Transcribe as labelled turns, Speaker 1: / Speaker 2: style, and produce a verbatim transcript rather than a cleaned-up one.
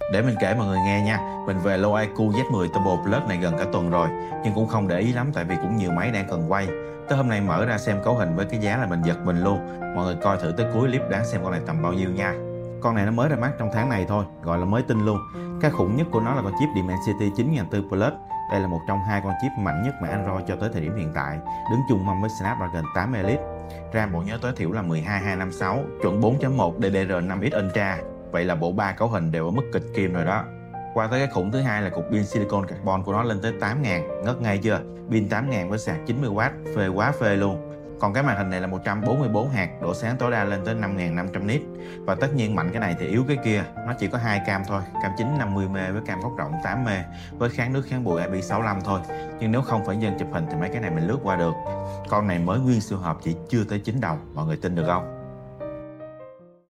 Speaker 1: Để mình kể mọi người nghe nha. Mình về lô i kiu Z mười Turbo Plus này gần cả tuần rồi, nhưng cũng không để ý lắm tại vì cũng nhiều máy đang cần quay. Tới hôm nay mở ra xem cấu hình với cái giá là mình giật mình luôn. Mọi người coi thử tới cuối clip đoán xem con này tầm bao nhiêu nha. Con này nó mới ra mắt trong tháng này thôi, gọi là mới tinh luôn. Cái khủng nhất của nó là con chip Dimensity chín nghìn bốn trăm Plus. Đây là một trong hai con chip mạnh nhất mà Android cho tới thời điểm hiện tại, đứng chung mâm với Snapdragon tám Elite. RAM bộ nhớ tối thiểu là mười hai nghìn hai trăm năm mươi sáu, chuẩn bốn chấm một D D R năm X Ultra. Vậy là bộ ba cấu hình đều ở mức kịch kim rồi đó. Qua tới cái khủng thứ hai là cục pin silicon carbon của nó lên tới tám nghìn, ngất ngay chưa? Pin tám nghìn với sạc chín mươi oát, phê quá phê luôn. Còn cái màn hình này là một trăm bốn mươi tư héc, độ sáng tối đa lên tới năm nghìn năm trăm nit. Và tất nhiên mạnh cái này thì yếu cái kia, nó chỉ có hai cam thôi, cam chính năm mươi mê với cam góc rộng tám mê với kháng nước kháng bụi I P sáu lăm thôi. Nhưng nếu không phải dân chụp hình thì mấy cái này mình lướt qua được. Con này mới nguyên siêu hộp chỉ chưa tới chín đầu, mọi người tin được không?